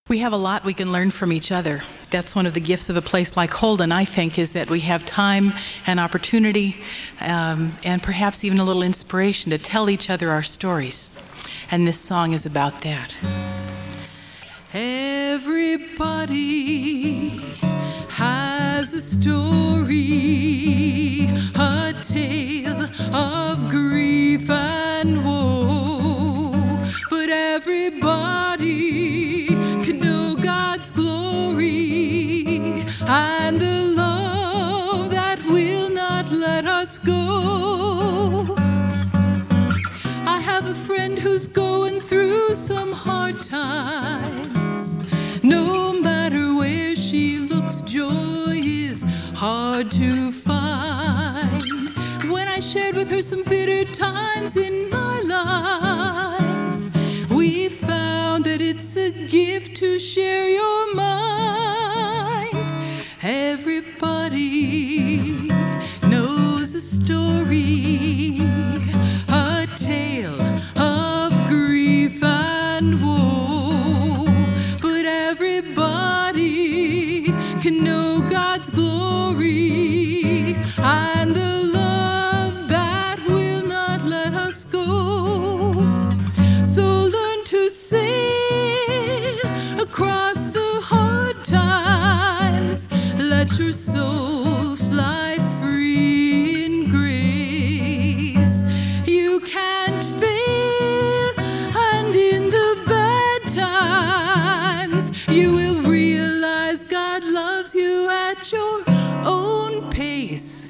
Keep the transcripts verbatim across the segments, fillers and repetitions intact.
We have a lot we can learn from each other. That's one of the gifts of a place like Holden, I think, is that we have time and opportunity um, and perhaps even a little inspiration to tell each other our stories. And this song is about that. Everybody has a story, a tale of grief and woe, but everybody can know God's glory and the love that will not let us go. I have a friend who's going through some hard times. No matter where she looks, joy is hard to find. When I shared with her some bitter times in my life, we found that it's a gift to share your mind. Everybody knows a story, a tale of grief and woe, but everybody can know God's glory and the love that will not let us go. So learn to sail across the hard times. Let your soul fly free in grace. You can't fail, and in the bad times, you will realize God loves you at your own pace.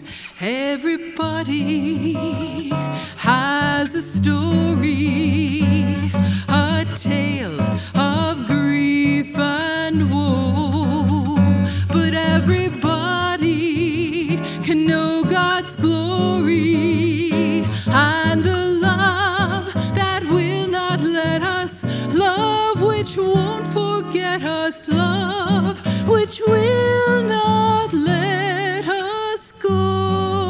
Everybody has a story, a tale of grief and woe, but everybody can know God's glory and the love that will not let us love, which won't forget us, love which will not let us go.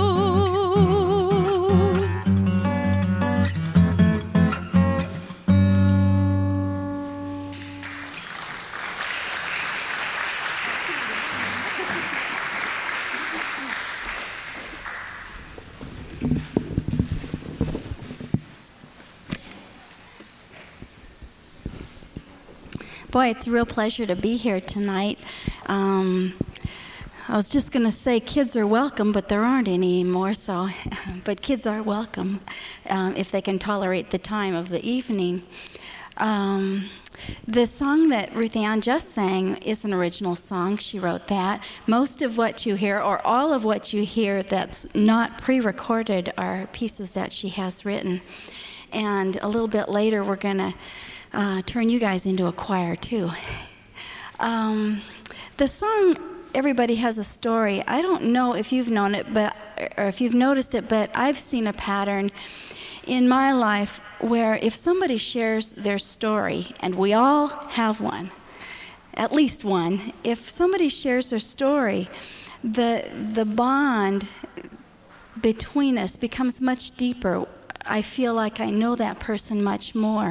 Boy, it's a real pleasure to be here tonight. Um, I was just going to say kids are welcome, but there aren't any anymore, so, but kids are welcome um, if they can tolerate the time of the evening. Um, the song that Ruth Ann just sang is an original song. She wrote that. Most of what you hear, or all of what you hear that's not pre-recorded, are pieces that she has written. And a little bit later, we're going to uh, turn you guys into a choir, too. Um, the song, Everybody Has a Story, I don't know if you've known it, but or if you've noticed it, but I've seen a pattern in my life where if somebody shares their story, and we all have one, at least one, if somebody shares their story, the the bond between us becomes much deeper. I feel like I know that person much more.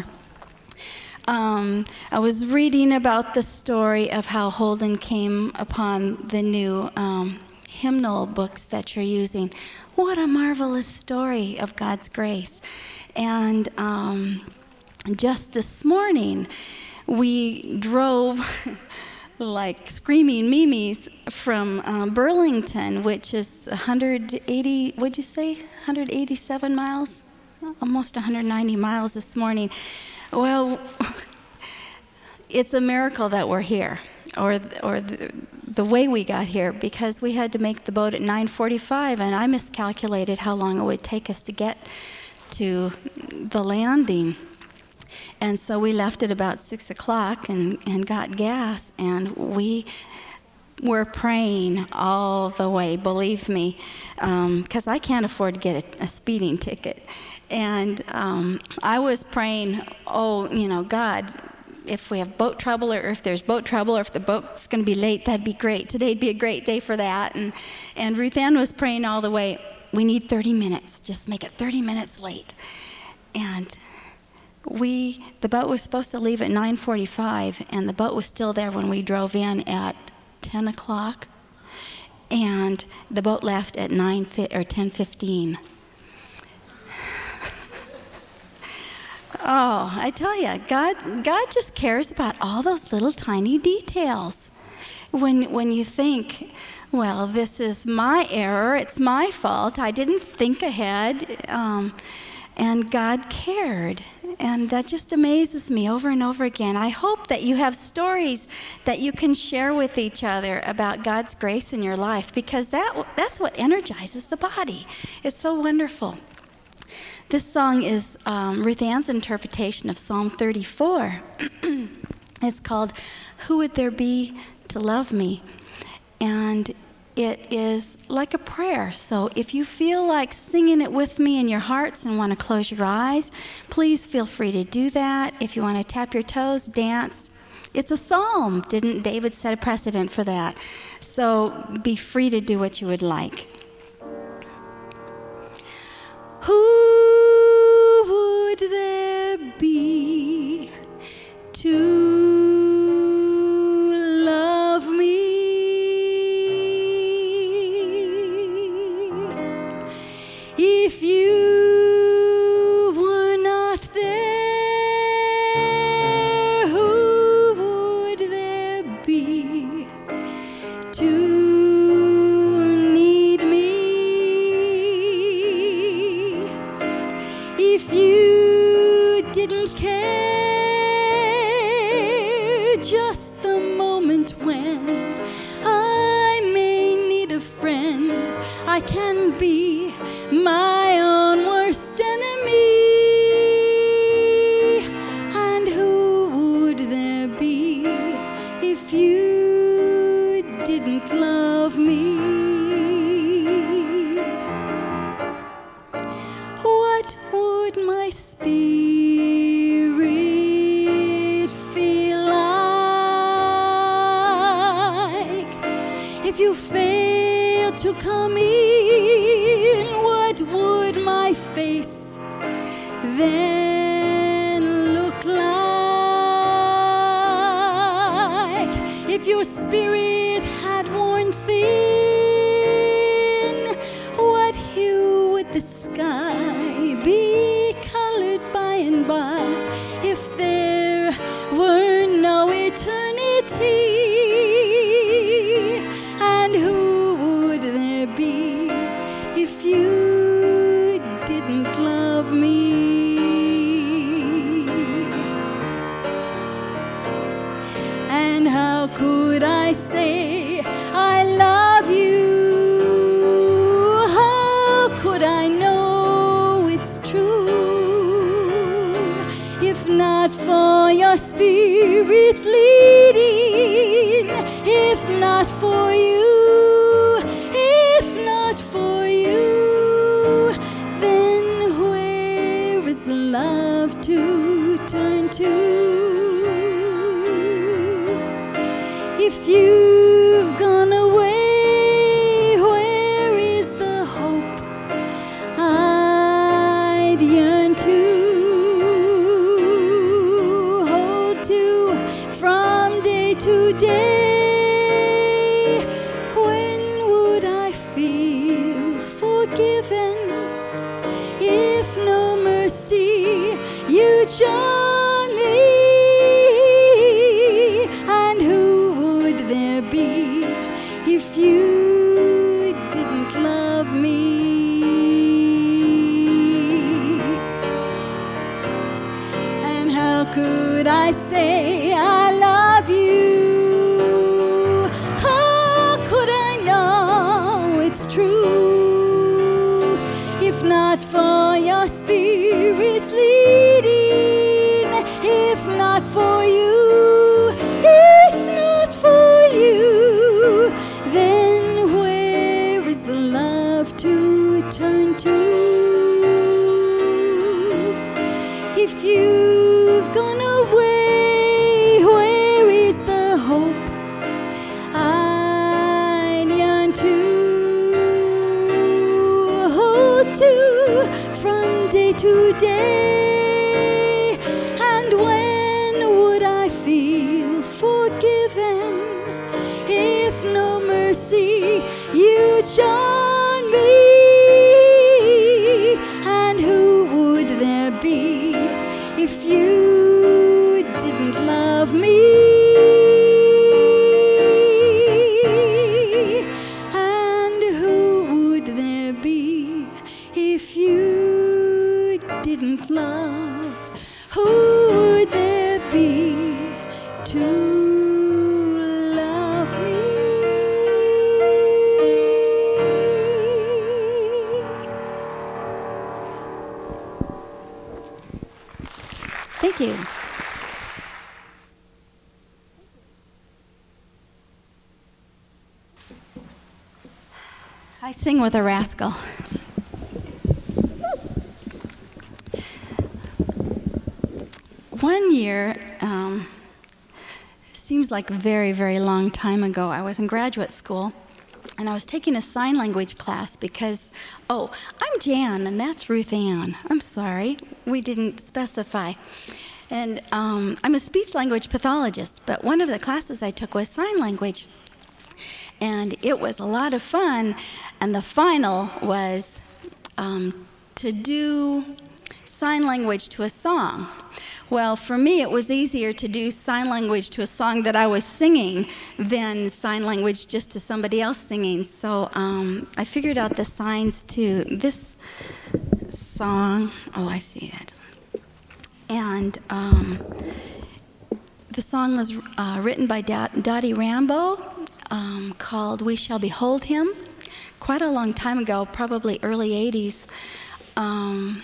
Um, I was reading about the story of how Holden came upon the new um, hymnal books that you're using. What a marvelous story of God's grace. And um, just this morning, we drove like screaming Mimis from uh, Burlington, which is one hundred eighty, what'd you say, one hundred eighty-seven miles? Almost one hundred ninety miles this morning. Well, it's a miracle that we're here, or or the, the way we got here, because we had to make the boat at nine forty-five, and I miscalculated how long it would take us to get to the landing. And so we left at about six o'clock and, and got gas, and we were praying all the way, believe me, because um, I can't afford to get a, a speeding ticket. And um, I was praying, oh, you know, God, if we have boat trouble, or if there's boat trouble, or if the boat's going to be late, that'd be great. Today'd be a great day for that. And, and Ruth Ann was praying all the way, we need thirty minutes. Just make it thirty minutes late. And we the boat was supposed to leave at nine forty-five, and the boat was still there when we drove in at ten o'clock, and the boat left at nine fi- or ten fifteen. Oh, I tell you, God, God just cares about all those little tiny details. When when you think, well, this is my error, it's my fault, I didn't think ahead, um, and God cared. And that just amazes me over and over again. I hope that you have stories that you can share with each other about God's grace in your life, because that that's what energizes the body. It's so wonderful. This song is um, Ruth Ann's interpretation of Psalm thirty-four. It's called, "Who Would There Be to Love Me?" And it is like a prayer. So if you feel like singing it with me in your hearts and want to close your eyes, please feel free to do that. If you want to tap your toes, dance. It's a psalm. Didn't David set a precedent for that? So be free to do what you would like. Who would there be to love me if you were not there? Who would there be to need me if you didn't care just the moment when I may need a friend? I can be my own worst enemy. And who would there be if you didn't love me? What would my spirit feel like if you failed to come in? What would my face then look like if your spirit had worn thin? What hue would the sky be colored by and by if there were no eternity? And who would there be if you didn't love me? And how could I say I love you? How could I know it's true if not for your spirit's leading? If not for you, if not for you, then where is the love to turn to? If you've gone away, where is the hope I'd yearn to hold to from day to day? When would I feel forgiven if no mercy you'd shown me? And who would there be if you didn't love me? And how could I say I love you? How could I know it's true if not for your spirit's leading? If not for you, if not for you, then where is the love to turn to? If you've gone away, where love me. And who would there be if you didn't love? Who would there be to love me? Thank you. I sing with a rascal. One year, um, seems like a very, very long time ago, I was in graduate school, and I was taking a sign language class because, oh, I'm Jan, and that's Ruth Ann. I'm sorry, we didn't specify. And um, I'm a speech language pathologist, but one of the classes I took was sign language. And it was a lot of fun, and the final was um, to do sign language to a song. Well, for me, it was easier to do sign language to a song that I was singing than sign language just to somebody else singing. So um, I figured out the signs to this song. Oh, I see that. And um, the song was uh, written by Dot- Dottie Rambo, um, called We Shall Behold Him, quite a long time ago, probably early eighties. Um,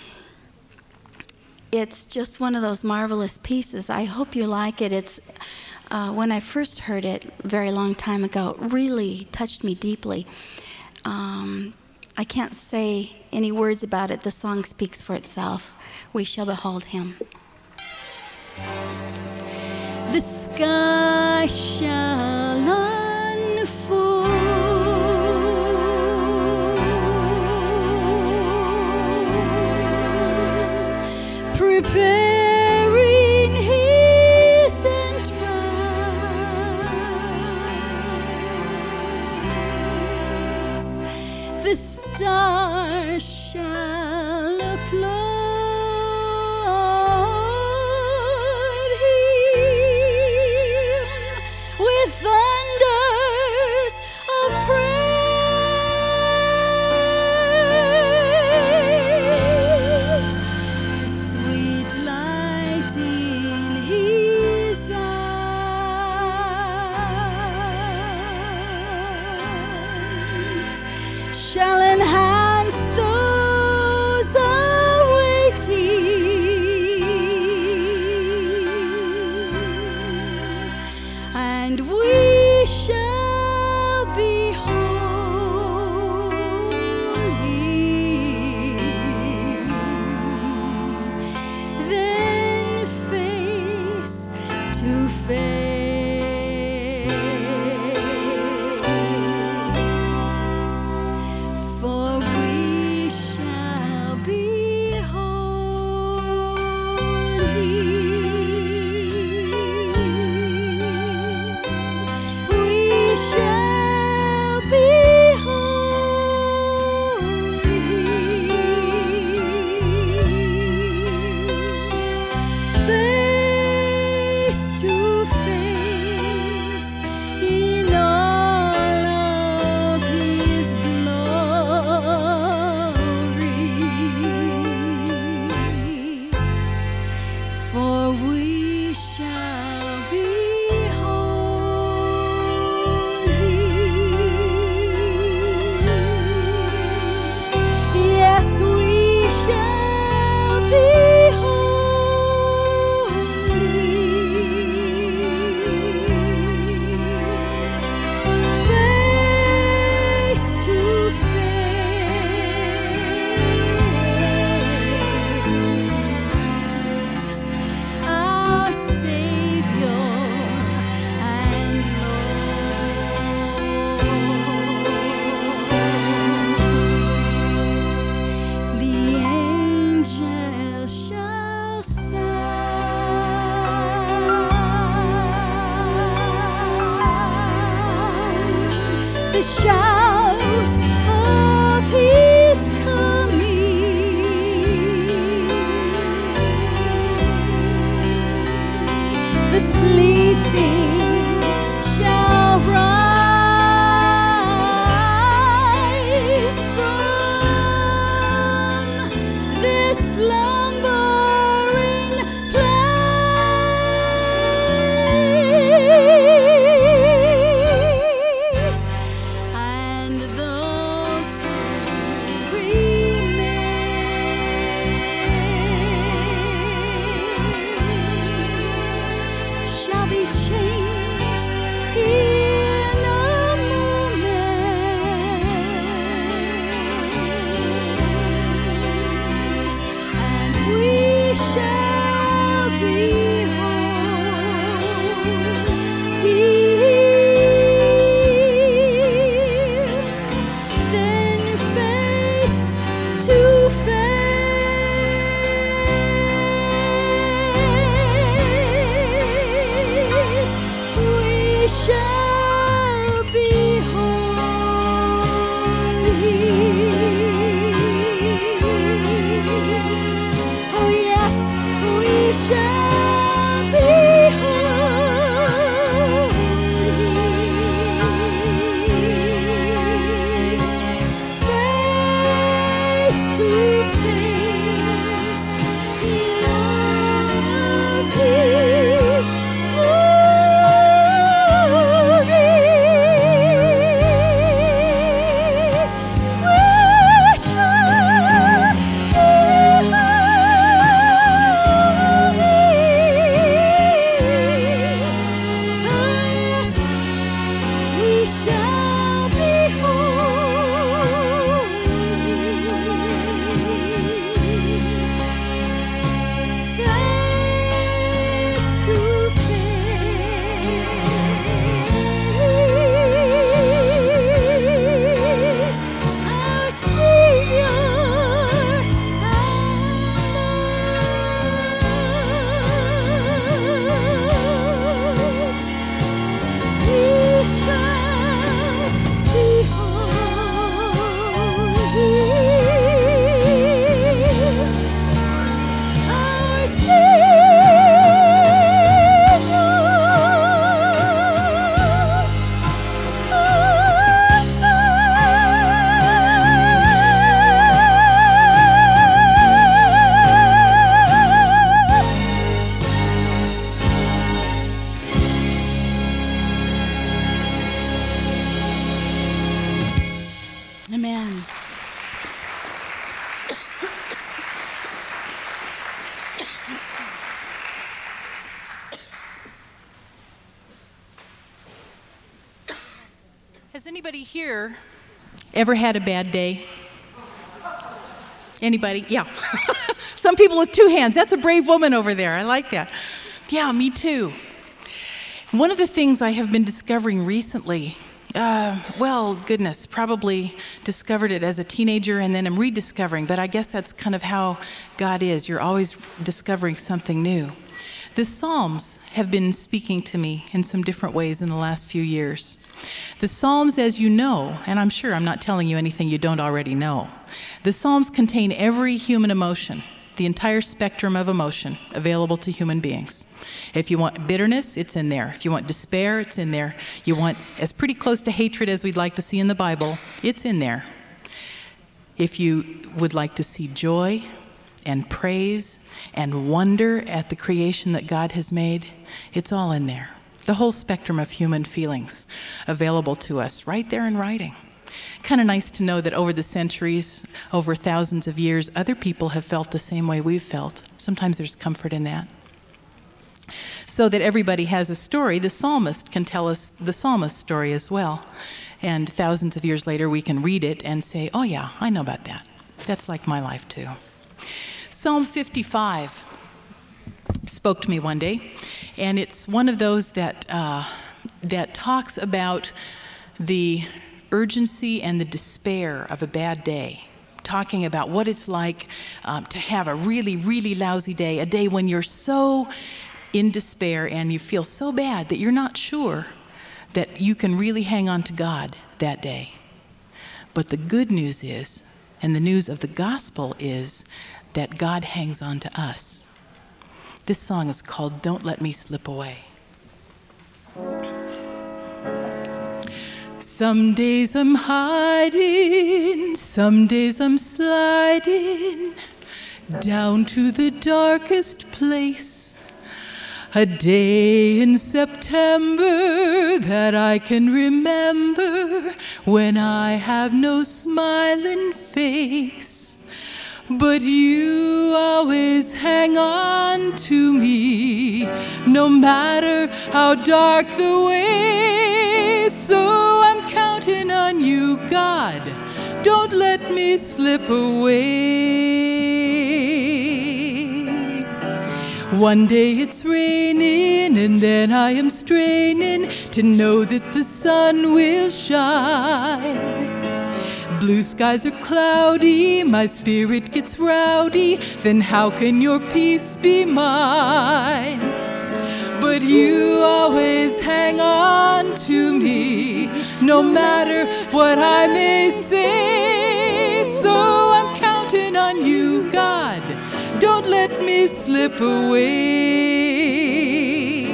It's just one of those marvelous pieces. I hope you like it. It's uh, when I first heard it a very long time ago, it really touched me deeply. Um, I can't say any words about it. The song speaks for itself. We shall behold him. The sky shall unfold, preparing his entrance. The stars shall applaud him with thunders of praise. The sweet light in his eyes shall enhance those awaiting, and we shall behold him, then face to face. For we shall behold him. We shall behold him, face to face in all of his glory. For we shall behold him. Yes, we shall behold him, face to face. Our Savior and Lord. The angels shall sound the shout of his coming. The sleep everything shall rise from this slumbering place, and those who remain shall be changed in a moment, and we shall behold, healed, then face to face, we shall behold, healed. Oh yes, we shall behold, healed, face to face, of His glory. We shall behold, we shall behold, face to face, our Savior and we shall behold, our Amen. Has anybody here ever had a bad day? Anybody? Yeah. Some people with two hands. That's a brave woman over there. I like that. Yeah, me too. One of the things I have been discovering recently, uh, well, goodness, probably discovered it as a teenager and then I'm rediscovering, but I guess that's kind of how God is. You're always discovering something new. The Psalms have been speaking to me in some different ways in the last few years. The Psalms, as you know, and I'm sure I'm not telling you anything you don't already know, the Psalms contain every human emotion, the entire spectrum of emotion available to human beings. If you want bitterness, it's in there. If you want despair, it's in there. You want as pretty close to hatred as we'd like to see in the Bible, it's in there. If you would like to see joy and praise and wonder at the creation that God has made, it's all in there. The whole spectrum of human feelings available to us right there in writing. Kind of nice to know that over the centuries, over thousands of years, other people have felt the same way we've felt. Sometimes there's comfort in that. So that everybody has a story, the psalmist can tell us the psalmist's story as well. And thousands of years later, we can read it and say, oh yeah, I know about that. That's like my life too. Psalm fifty-five spoke to me one day, and it's one of those that uh, that talks about the urgency and the despair of a bad day, talking about what it's like um, to have a really, really lousy day, a day when you're so in despair and you feel so bad that you're not sure that you can really hang on to God that day. But the good news is, and the news of the gospel is, that God hangs on to us. This song is called Don't Let Me Slip Away. Some days I'm hiding, some days I'm sliding down to the darkest place. A day in September that I can remember when I have no smiling face. But you always hang on to me, no matter how dark the way. So I'm counting on you, God. Don't let me slip away. One day it's raining, and then I am straining to know that the sun will shine. Blue skies are cloudy, my spirit gets rowdy, then how can your peace be mine? But you always hang on to me, no matter what I may say. So I'm counting on you, God. Don't let me slip away.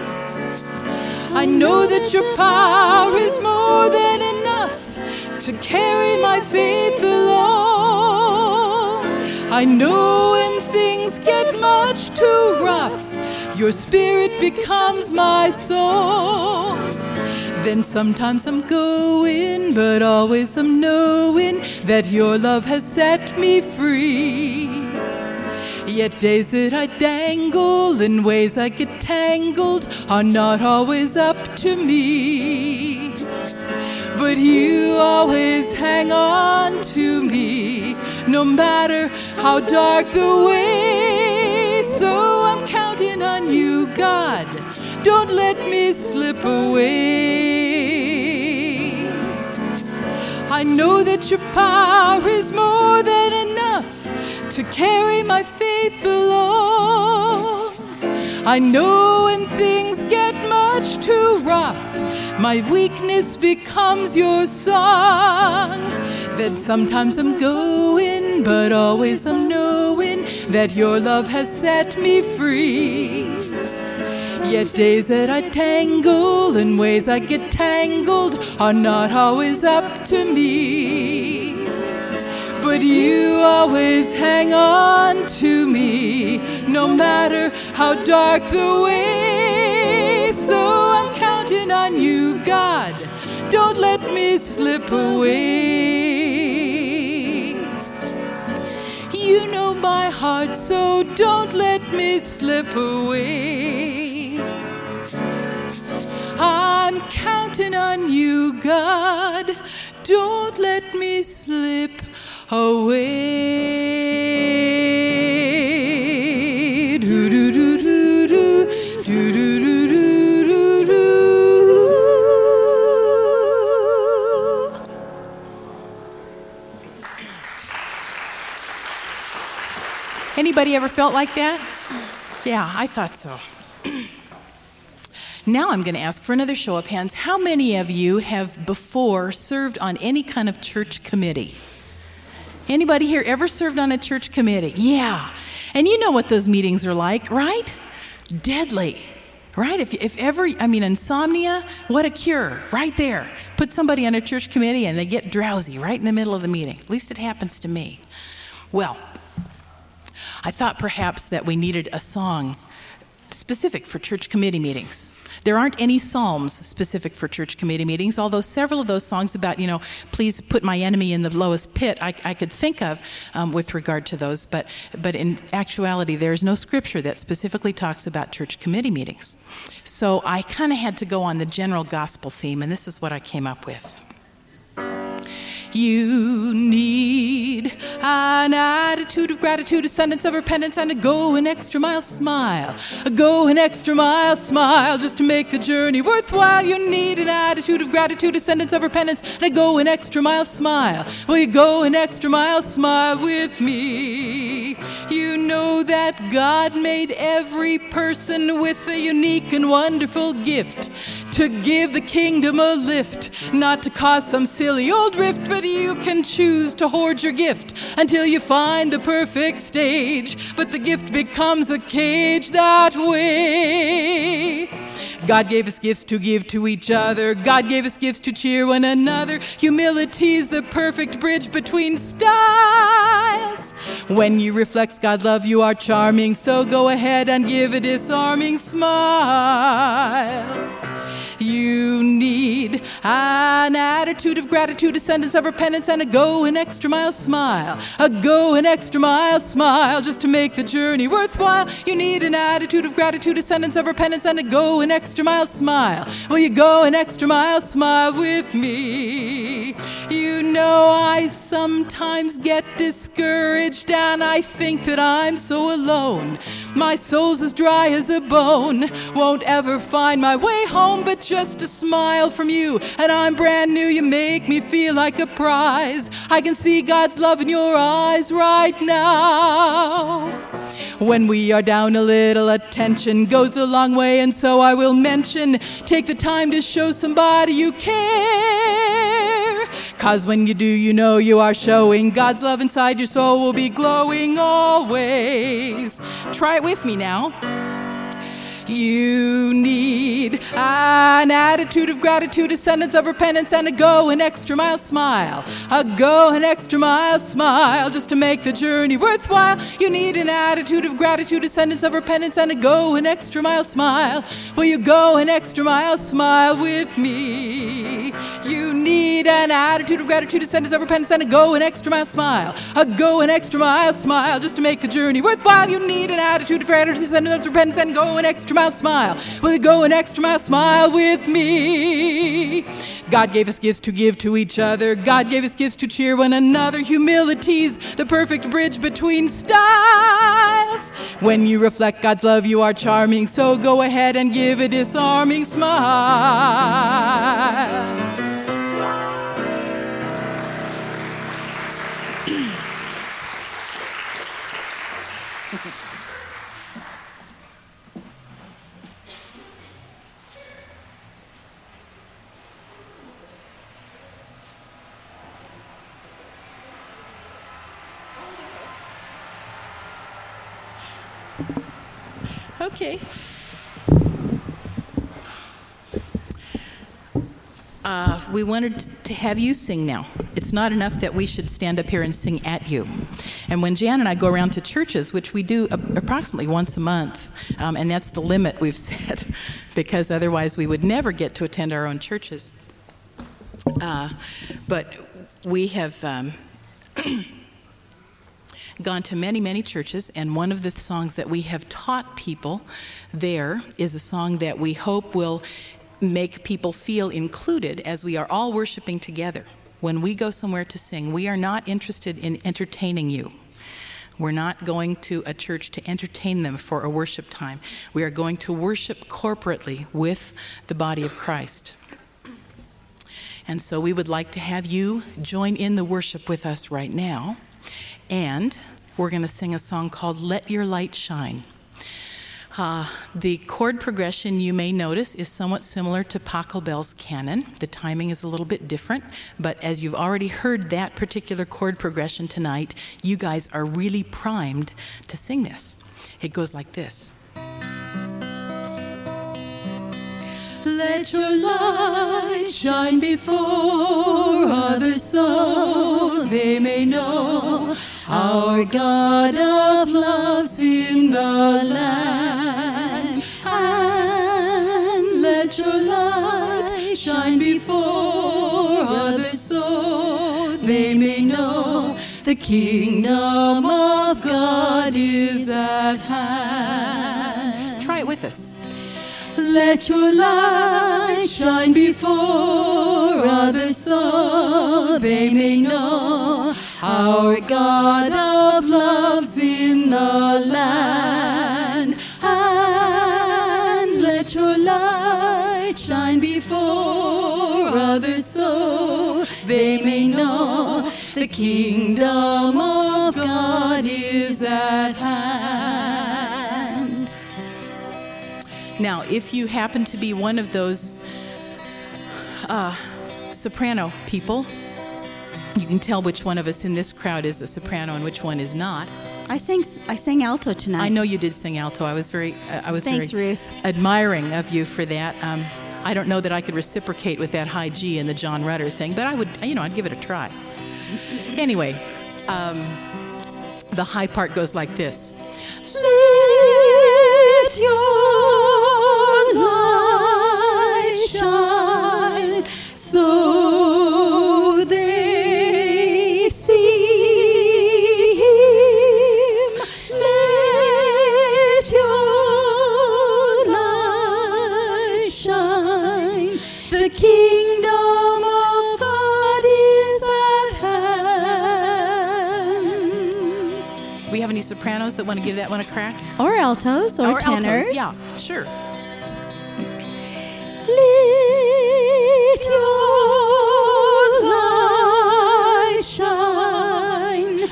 I know that your power is more than enough to carry my faith along. I know when things get much too rough, your spirit becomes my song. Then sometimes I'm going, but always I'm knowing that your love has set me free. Yet days that I dangle and ways I get tangled are not always up to me. But you always hang on to me, no matter how dark the way. So I'm counting on you, God. Don't let me slip away. I know that your power is more than enough to carry my faith along. I know when things get much too rough, my weakness becomes your song. That sometimes I'm going, but always I'm knowing that your love has set me free. Yet days that I tangle and ways I get tangled are not always up to me. But you always hang on to me, no matter how dark the way. So I'm counting on you, God. Don't let me slip away. You know my heart, so don't let me slip away. I'm counting on you, God. Don't let me slip away. Do do do do do do do do do do. Anybody ever felt like that? Yeah, I thought so. Now I'm going to ask for another show of hands. How many of you have before served on any kind of church committee? Anybody here ever served on a church committee? Yeah. And you know what those meetings are like, right? Deadly, right? If, if ever, I mean, insomnia, what a cure, right there. Put somebody on a church committee and they get drowsy right in the middle of the meeting. At least it happens to me. Well, I thought perhaps that we needed a song specific for church committee meetings. There aren't any psalms specific for church committee meetings, although several of those songs about, you know, please put my enemy in the lowest pit, I, I could think of um, with regard to those. But, but in actuality, there is no scripture that specifically talks about church committee meetings. So I kind of had to go on the general gospel theme, and this is what I came up with. You need an attitude of gratitude, a sentence of repentance, and a go an extra mile smile. A go an extra mile smile just to make the journey worthwhile. You need an attitude of gratitude, a sentence of repentance, and a go an extra mile smile. Will you go an extra mile smile with me? You know that God made every person with a unique and wonderful gift to give the kingdom a lift, not to cause some silly old rift, but you can choose to hoard your gift until you find the perfect stage. But the gift becomes a cage that way. God gave us gifts to give to each other. God gave us gifts to cheer one another. Humility's the perfect bridge between styles. When you reflect God's love, you are charming, so go ahead and give a disarming smile. You need an attitude of gratitude, a sentence of repentance, and a go an extra mile smile. A go an extra mile smile just to make the journey worthwhile. You need an attitude of gratitude, a sentence of repentance, and a go an extra mile smile. Will you go an extra mile smile with me? You know I sometimes get discouraged and I think that I'm so alone. My soul's as dry as a bone, won't ever find my way home, but just a smile from you and I'm brand new. You make me feel like a prize. I can see God's love in your eyes right now. When we are down, a little attention goes a long way, and so I will mention, take the time to show somebody you care. Cause when you do, you know you are showing God's love inside your soul will be glowing always. Try it with me now. You need an attitude of gratitude, a sentence of repentance, and a go an extra mile smile. A go an extra mile smile just to make the journey worthwhile. You need an attitude of gratitude, a sentence of repentance, and a go an extra mile smile. Will you go an extra mile smile with me? You need an attitude of gratitude, a sentence of repentance, and a go an extra mile smile. A go an extra mile smile just to make the journey worthwhile. You need an attitude of gratitude, a sentence of repentance, and go an extra mile smile. Will you go an extra mile smile with me? God gave us gifts to give to each other. God gave us gifts to cheer one another. Humility's the perfect bridge between styles. When you reflect God's love, you are charming, so go ahead and give a disarming smile. Okay. Uh, we wanted to have you sing now. It's not enough that we should stand up here and sing at you. And when Jan and I go around to churches, which we do uh, approximately once a month, um, and that's the limit we've set, because otherwise we would never get to attend our own churches. Uh, but we have um, gone to many, many churches, and one of the songs that we have taught people there is a song that we hope will make people feel included as we are all worshiping together. When we go somewhere to sing, we are not interested in entertaining you. We're not going to a church to entertain them for a worship time. We are going to worship corporately with the body of Christ. And so we would like to have you join in the worship with us right now. And we're going to sing a song called Let Your Light Shine. Uh, the chord progression, you may notice, is somewhat similar to Pachelbel's canon. The timing is a little bit different, but as you've already heard that particular chord progression tonight, you guys are really primed to sing this. It goes like this. Let your light shine before others so they may know our God of love's in the land. And let your light shine before others so they may know the kingdom of God is at hand. Try it with us. Let your light shine before others so they may know our God of love's in the land. And let your light shine before others so they may know the kingdom of God is at hand. Now, if you happen to be one of those uh, soprano people, you can tell which one of us in this crowd is a soprano and which one is not. I sang I sang alto tonight. I know you did sing alto. I was very, uh, I was Thanks, very Ruth. admiring of you for that. Um, I don't know that I could reciprocate with that high G in the John Rutter thing, but I would, you know, I'd give it a try. Anyway, um, the high part goes like this. Let your light shine so they see him. Let your light shine. The kingdom of God is at hand. We have any sopranos that want to give that one a crack? Or altos or, Or tenors. altos, yeah, sure. Let your light shine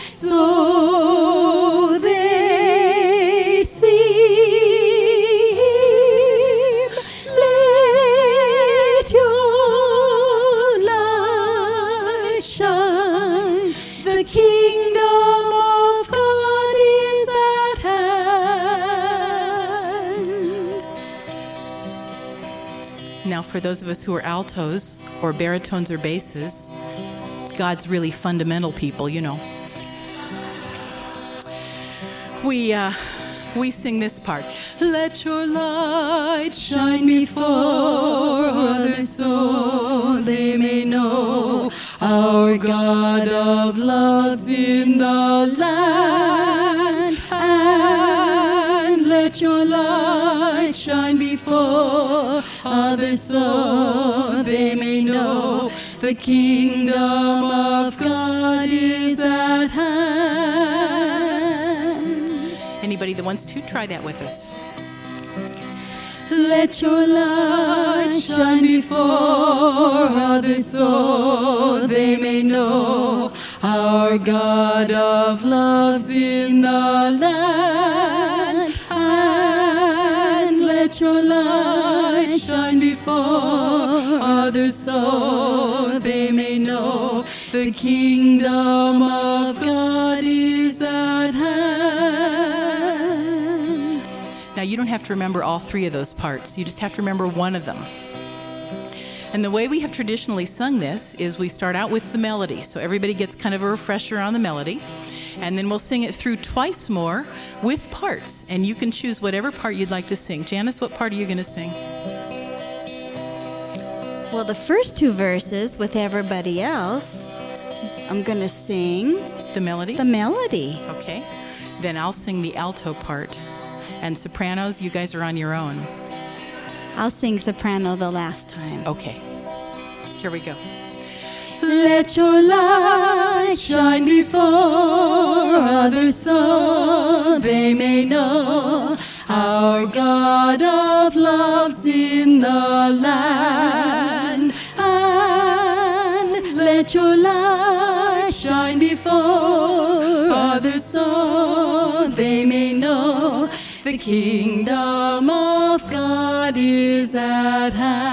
so they see him. Let your light shine. The kingdom of God is at hand. Now, for those of us who are altos or baritones or basses, God's really fundamental people, you know. We uh, we sing this part. Let your light shine before others so they may know our God of love's in the land. And let your light shine before others so they may know the kingdom of God is at hand. Anybody that wants to, try that with us. Let your light shine before others so they may know our God of love's in the land. And let your light shine before others so they may know the kingdom of God is at hand. Now, you don't have to remember all three of those parts. You just have to remember one of them. And the way we have traditionally sung this is we start out with the melody. So everybody gets kind of a refresher on the melody. And then we'll sing it through twice more with parts. And you can choose whatever part you'd like to sing. Janice, what part are you going to sing? Well, the first two verses with everybody else, I'm going to sing The melody? the melody. Okay. Then I'll sing the alto part. And sopranos, you guys are on your own. I'll sing soprano the last time. Okay. Here we go. Let your light shine before others so they may know our God of love's in the land. And let your light shine before others so they may know the kingdom of God is at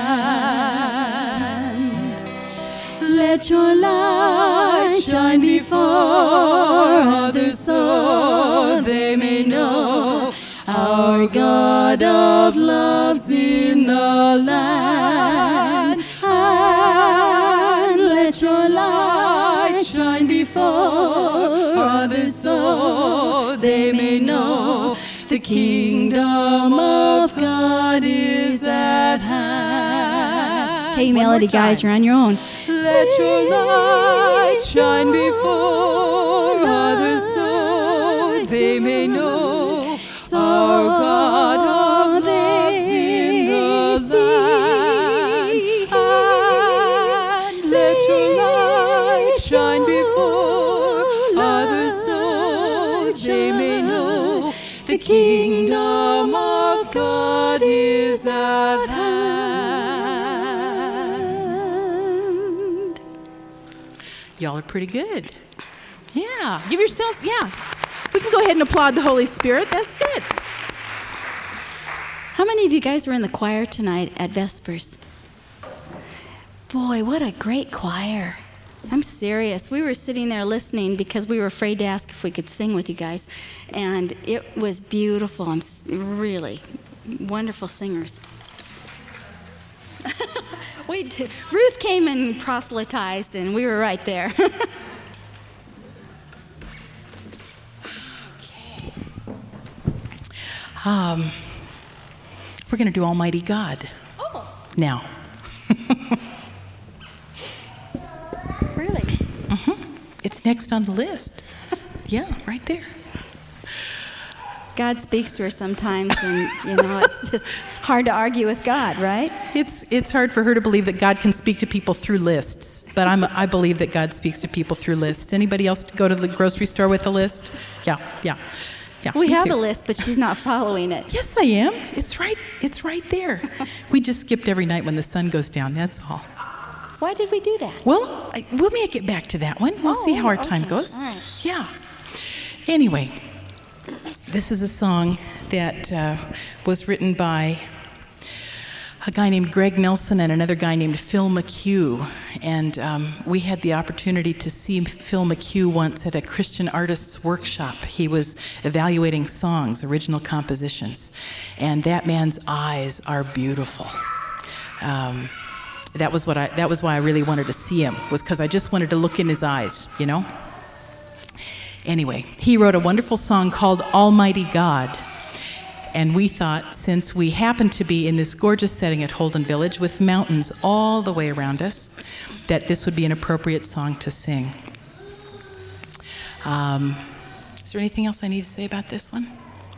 hand. Let your light shine before others so they may know our God of love's in the land. And let your light shine before others so they may know the kingdom of God is at hand. Okay, One more melody guys, time. you're on your own. Let your light shine before others so they may know our God of love's in the land. And let your light shine before others so they may know the kingdom of God is at hand. Y'all are pretty good. Yeah. Give yourselves, yeah. We can go ahead and applaud the Holy Spirit. That's good. How many of you guys were in the choir tonight at Vespers? Boy, what a great choir. I'm serious. We were sitting there listening because we were afraid to ask if we could sing with you guys. And it was beautiful and really wonderful singers. we did. Ruth came and proselytized, and we were right there. Okay. Um, we're going to do Almighty God Oh, now. really? Mm-hmm. It's next on the list. Yeah, right there. God speaks to her sometimes, and, you know, it's just hard to argue with God, right? It's it's hard for her to believe that God can speak to people through lists, but I'm I believe that God speaks to people through lists. Anybody else go to the grocery store with a list? Yeah, yeah, yeah. We me have too. a list, but she's not following it. Yes, I am. It's right. It's right there. We just skipped every night when the sun goes down. That's all. Why did we do that? Well, I, we'll make it back to that one. We'll Oh, see how our okay. time goes. All right. Yeah. Anyway, this is a song that uh, was written by a guy named Greg Nelson and another guy named Phil McHugh. And um, we had the opportunity to see Phil McHugh once at a Christian artists workshop. He was evaluating songs, original compositions. And that man's eyes are beautiful. Um, that was what I, that was why I really wanted to see him, was because I just wanted to look in his eyes, you know? Anyway, he wrote a wonderful song called Almighty God. And we thought, since we happen to be in this gorgeous setting at Holden Village with mountains all the way around us, that this would be an appropriate song to sing. Um, is there anything else I need to say about this one?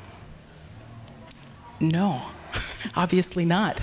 No, obviously not.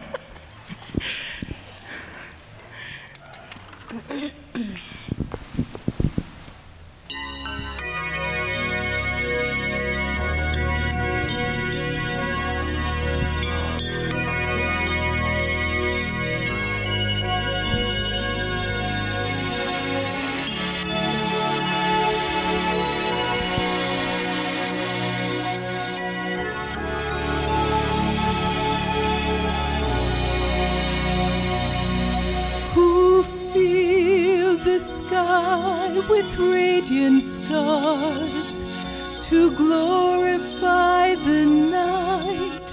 Who filled the sky with radiant stars to glorify the night?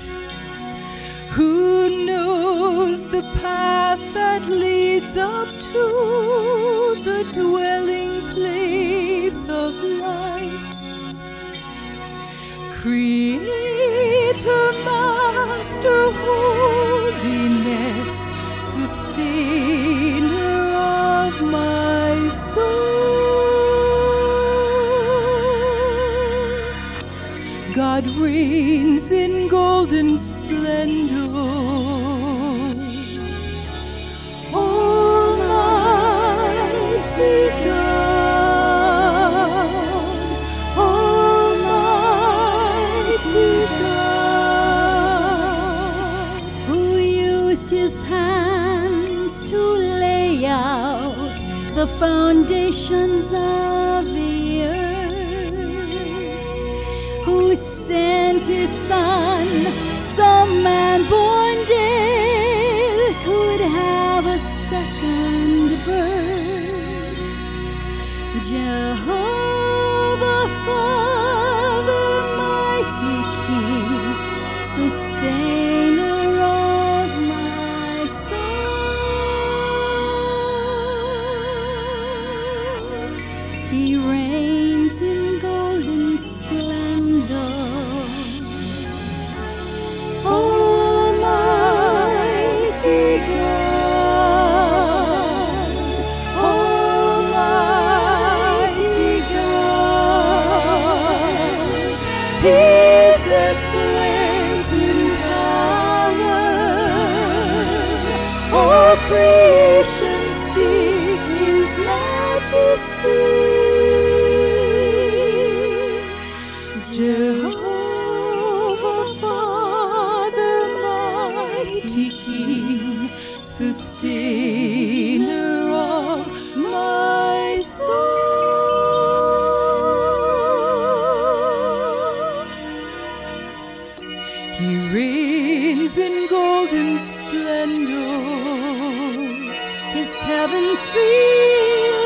Who knows the path that leads up to the dwelling place of light? Creator, Master, holiness, sustainer of my soul. God reigns in golden splendor. Almighty God, Almighty God, Who used his hands to lay out the foundations of the earth, who sent his son, so man born dead could have a second birth. Jehovah, Father, mighty King, sustainer of my soul. He reigns in golden splendor. Almighty God, Almighty God, His excellent in power. All creation speak His majesty. Jehovah, Father, mighty King, sustainer of my soul. He reigns in golden splendor. His heavens fill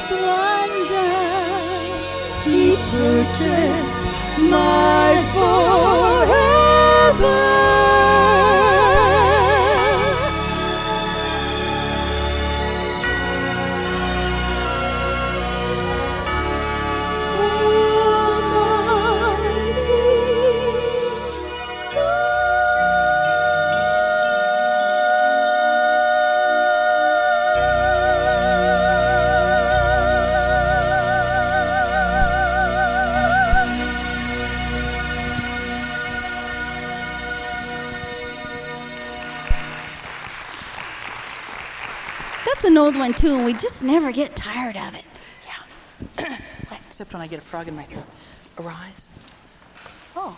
splendor. He purchased my forever. An old one too, and we just never get tired of it. Yeah. Except when I get a frog in my throat. Arise. Oh.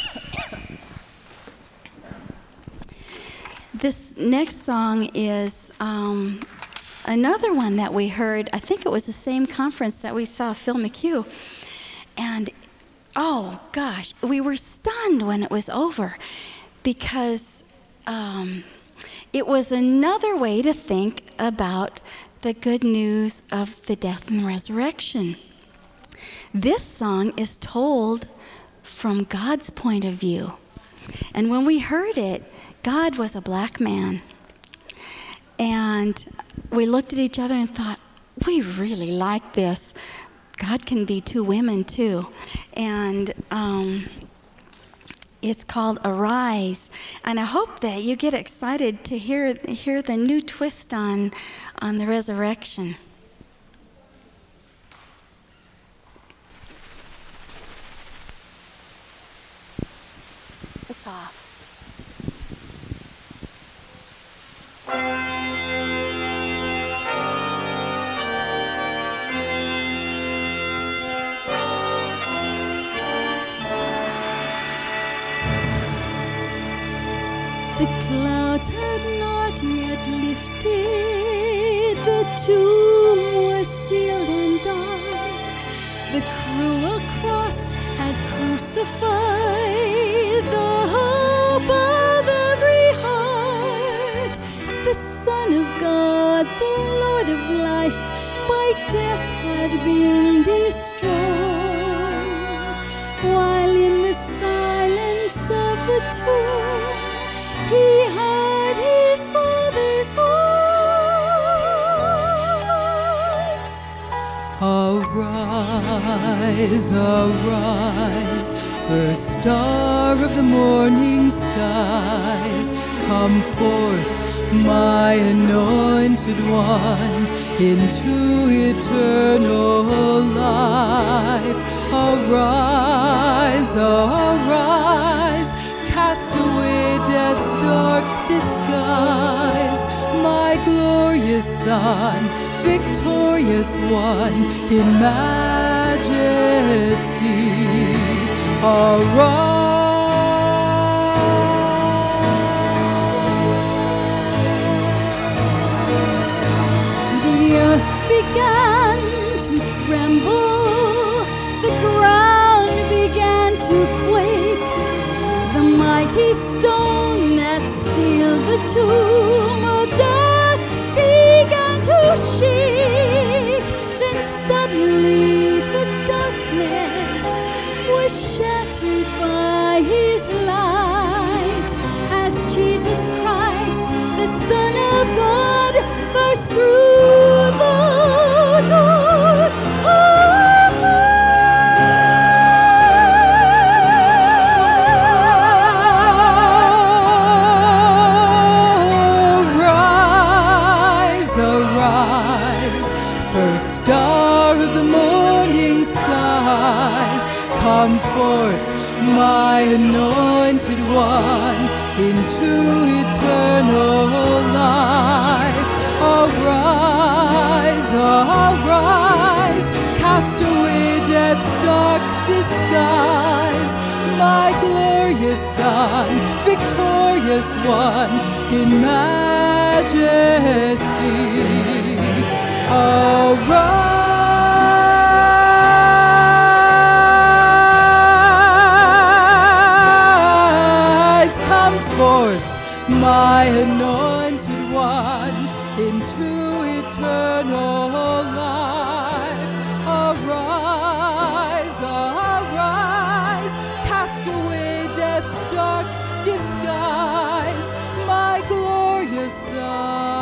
This next song is um, another one that we heard. I think it was the same conference that we saw Phil McHugh. And oh gosh, we were stunned when it was over because um, it was another way to think about the good news of the death and resurrection. This song is told from God's point of view. And when we heard it, God was a black man. And we looked at each other and thought, we really like this. God can be two women too. And um, it's called Arise. And I hope that you get excited to hear hear the new twist on, on the resurrection. It's off. The clouds had not yet lifted, the tomb was sealed and dark, the cruel cross had crucified the hope of every heart. The Son of God, the Lord of life, by death had been destroyed, while in the silence of the tomb he heard his Father's voice. Arise, arise, first star of the morning skies, come forth, my anointed one, into eternal life. Arise, arise, cast away death's dark disguise, my glorious Son, victorious one, in majesty. Arise. The earth began to tremble, the ground began to quake, the mighty stone that sealed the tomb of death began to shake. Then suddenly the darkness was shattered by his light, as Jesus Christ, the Son of God, burst through the door of Arise, arise, first star of the morning skies, come forth, my anointed one, into eternal life. Arise, arise, cast away death's dark disguise, my glorious Son, victorious one, in majesty. Arise, come forth, my anointed one, into eternal life. disguise, my glorious son.